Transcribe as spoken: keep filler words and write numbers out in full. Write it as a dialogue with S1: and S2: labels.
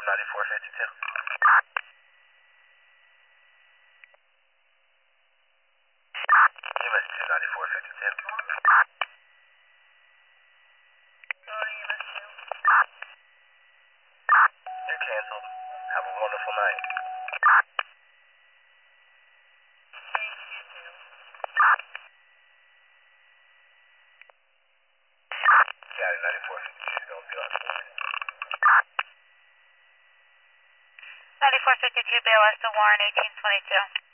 S1: ninety-four fifty-two. U S two ninety-four fifty-two. You're canceled. Have a wonderful night. Yeah, ninety-four fifty-two, don't be on
S2: ninety-four fifty-two, B L S to Warren, eighteen twenty-two.